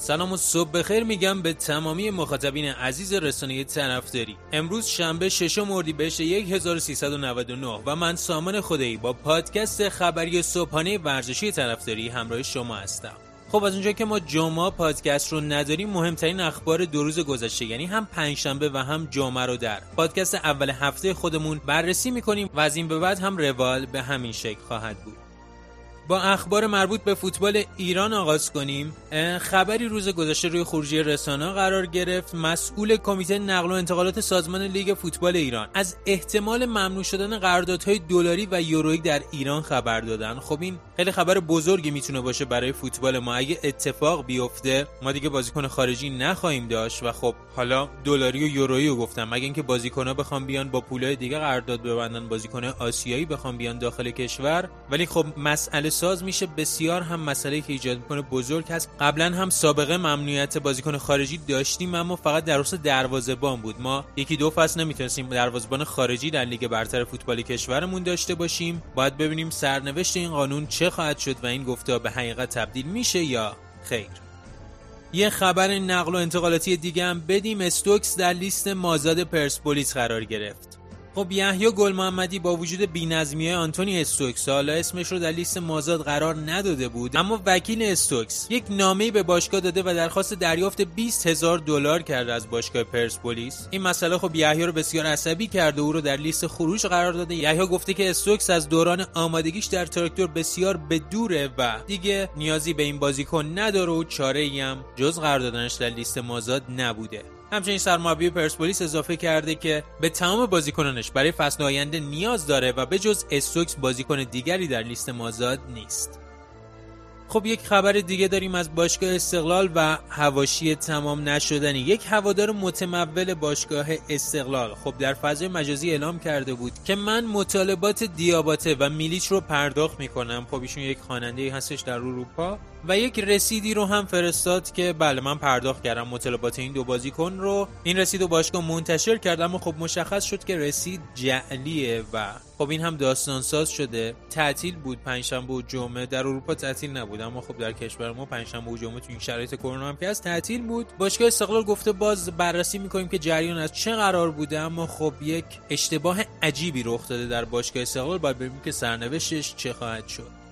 سلام و صبح بخیر میگم به تمامی مخاطبین عزیز رسانه طرفداری. امروز شنبه 6 اردیبهشت 1399 و من سامان خدایی با پادکست خبری صبحانه ورزشی طرفداری همراه شما هستم. خب از اونجا که ما جمعه پادکست رو نداریم، مهمترین اخبار دو روز گذشته یعنی هم پنجشنبه و هم جمعه رو در پادکست اول هفته خودمون بررسی میکنیم و از این به بعد هم روال به همین شکل خواهد بود. با اخبار مربوط به فوتبال ایران آغاز کنیم. خبری روز گذشته روی خروجی رسانه قرار گرفت. مسئول کمیته نقل و انتقالات سازمان لیگ فوتبال ایران از احتمال ممنوع شدن قراردادهای دلاری و یورویی در ایران خبر دادن. خب این خیلی خبر بزرگی میتونه باشه برای فوتبال ما. اگه اتفاق بیفته ما دیگه بازیکن خارجی نخواهیم داشت و خب حالا دلاری و یورویی رو گفتم، مگه اینکه بازیکن‌ها بخوام بیان با پولای دیگه قرارداد ببندن، بازیکن‌های آسیایی بخوام بیان داخل کشور. ولی خب مسئله ساز میشه بسیار هم مسئله که ایجاد میکنه بزرگ هست. قبلا هم سابقه ممنوعیت بازیکن خارجی داشتیم، اما فقط در اصل دروازه‌بان بود. ما یکی دو فصل نمیتونستیم دروازه‌بان خارجی در لیگ برتر فوتبال کشورمون داشته باشیم. باید ببینیم سرنوشت این قانون چه خواهد شد و این گفته به حقیقت تبدیل میشه یا خیر. یه خبر نقل و انتقالاتی دیگه هم بدیم. استوکس در لیست مازاد پرسپولیس قرار گرفت. خب یحیی گل محمدی با وجود بی‌نظمی‌های آنتونی استوکس حالا اسمش رو در لیست مازاد قرار نداده بود، اما وکیل استوکس یک نامه‌ای به باشگاه داده و درخواست دریافت $20,000 کرده از باشگاه پرسپولیس. این مسئله خب یحیی رو بسیار عصبی کرده و او رو در لیست خروج قرار داده. یحیی گفته که استوکس از دوران آمادگیش در تراکتور بسیار به دوره و دیگه نیازی به این بازیکن نداره و چاره‌ای هم جز قرار دادنش در لیست مازاد نبوده. همچنین سرمربی پرسپولیس اضافه کرده که به تمام بازیکنانش برای فصل آینده نیاز داره و به جز استوکس بازیکن دیگری در لیست مازاد نیست. خب یک خبر دیگه داریم از باشگاه استقلال و حواشی تمام نشدنی. یک هوادار متمول باشگاه استقلال خب در فضای مجازی اعلام کرده بود که من مطالبات دیاباته و میلیچ رو پرداخت میکنم. خب ایشون یک خواننده‌ای هستش در اروپا و یک رسیدی رو هم فرستاد که بله من پرداخت کردم مطالبات این دو بازیکن رو. این رسید رو باشگاه منتشر کرد، اما خب مشخص شد که رسید جعلیه و خب این هم داستان ساز شده. تعطیل بود پنجشنبه و جمعه، در اروپا تعطیل نبود اما خب در کشور ما پنجشنبه و جمعه تو این شرایط کرونا هم که از تعطیل بود. باشگاه استقلال گفته باز بررسی می‌کنیم که جریان از چه قرار بوده، اما خب یک اشتباه عجیبی رخ داده در باشگاه استقلال. باید ببینیم که سرنوشتش چه خواهد شد.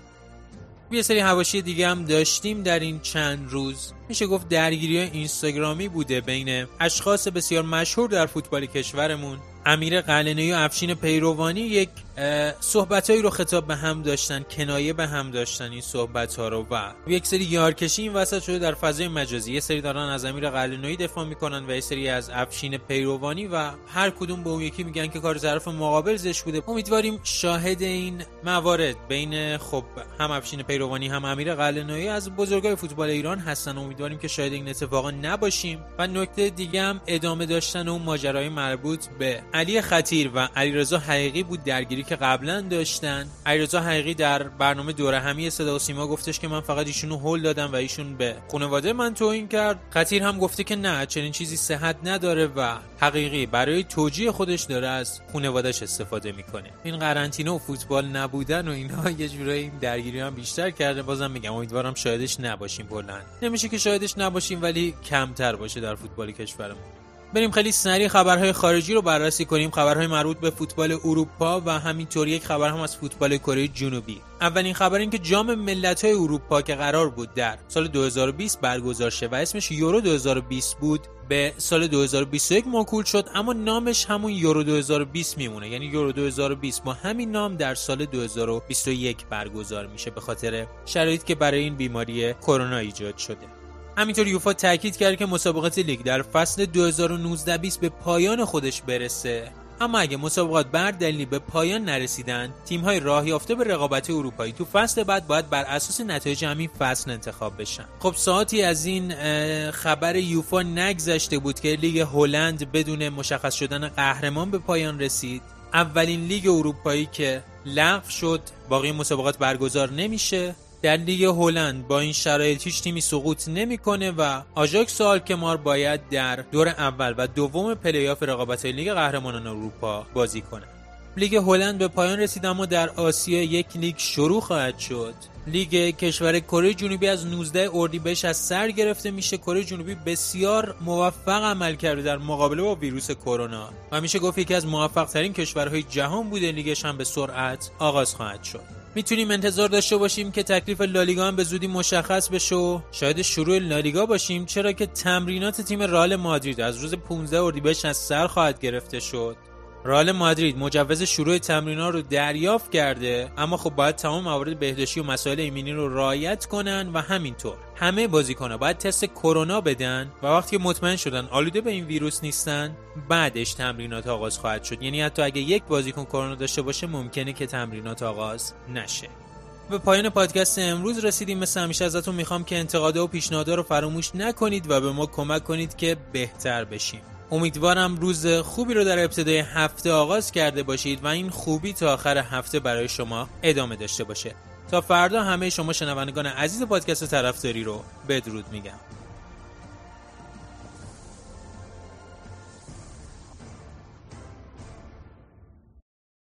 یه سری حواشی دیگه هم داشتیم در این چند روز. میشه گفت درگیری‌های اینستاگرامی بوده بین اشخاص بسیار مشهور در فوتبال کشورمون. امیر قلعه‌نویی و افشین پیروانی یک صحبتایی رو خطاب به هم داشتن، کنایه به هم داشتن این صحبت‌ها رو و یک سری یارکشی این وسط شده در فضای مجازی. یه سری دارن از امیر قلعه‌نویی دفاع میکنن و یه سری از افشین پیروانی و هر کدوم به اون یکی میگن که کار طرف مقابل زش بوده. امیدواریم شاهد این موارد بین خب هم افشین پیروانی هم امیر قلعه‌نویی از بزرگای فوتبال ایران هستن. امیدواریم که شاهد این اتفاقا نباشیم. و نکته دیگه هم ادامه داشتن اون ماجرای مربوط به علی خطیر و علیرضا حقیقی بود، درگیری که قبلا داشتن. علیرضا حقیقی در برنامه دوره همی صدا و سیما گفتش که من فقط ایشونو هول دادم و ایشون به خانواده من توهین کرد. خطیر هم گفته که نه چنین چیزی صحت نداره و حقیقی برای توجیه خودش داره از خانواده‌اش استفاده میکنه. این قرنطینه و فوتبال نبودن و اینها یه جورایی این درگیری هم بیشتر کرده. بازم میگم امیدوارم شاهدش نباشیم. بلند نمیشه که شاهدش نباشیم ولی کمتر باشه در فوتبال کشورمون. بریم خیلی سریع خبرهای خارجی رو بررسی کنیم. خبرهای مربوط به فوتبال اروپا و همینطور یک خبر هم از فوتبال کره جنوبی. اولین خبر این که جام ملت‌های اروپا که قرار بود در سال 2020 برگزار شه و اسمش یورو 2020 بود به سال 2021 موکول شد، اما نامش همون یورو 2020 میمونه. یعنی یورو 2020 با همین نام در سال 2021 برگزار میشه به خاطر شرایطی که برای این بیماری کرونا ایجاد شده. همینطور یوفا تاکید کرد که مسابقات لیگ در فصل 2019-20 به پایان خودش برسه، اما اگه مسابقات بر دلیلی به پایان نرسیدن، تیم‌های راه یافته به رقابت اروپایی تو فصل بعد باید بر اساس نتایج همین فصل انتخاب بشن. خب ساعتی از این خبر یوفا نگذشته بود که لیگ هلند بدون مشخص شدن قهرمان به پایان رسید. اولین لیگ اروپایی که لغو شد، باقی مسابقات برگزار نمیشه. در لیگ هلند با این شرایط هیچ تیمی سقوط نمیکنه و آژاکس و آلکمار باید در دور اول و دوم پلی‌آف رقابت لیگ قهرمانان اروپا بازی کنه. لیگ هلند به پایان رسید، اما در آسیا یک لیگ شروع خواهد شد. لیگ کشور کره جنوبی از 19 اردیبهشت از سر گرفته میشه. کره جنوبی بسیار موفق عمل کرده در مقابله با ویروس کرونا و میشه گفت یکی از موفق ترین کشورهای جهان بوده. لیگش هم به سرعت آغاز خواهد شد. میتونیم انتظار داشته باشیم که تکلیف لالیگا هم به زودی مشخص بشه و شاید شروع لالیگا باشیم، چرا که تمرینات تیم رئال مادرید از روز 15 اردیبهشت از سر خواهد گرفته شد. رئال مادرید مجوز شروع تمرینات رو دریافت کرده، اما خب باید تمام موارد بهداشتی و مسائل ایمنی رو رعایت کنن و همینطور همه بازیکن‌ها باید تست کرونا بدن و وقتی مطمئن شدن آلوده به این ویروس نیستن بعدش تمرینات آغاز خواهد شد. یعنی حتی اگه یک بازیکن کرونا داشته باشه ممکنه که تمرینات آغاز نشه. به پایان پادکست امروز رسیدیم. مثل همیشه ازتون میخوام که انتقادها و پیشنهادها رو فراموش نکنید و به ما کمک کنید که بهتر بشیم. امیدوارم روز خوبی رو در ابتدای هفته آغاز کرده باشید و این خوبی تا آخر هفته برای شما ادامه داشته باشه. تا فردا همه شما شنوندگان عزیز پادکست طرفداری رو بدرود میگم.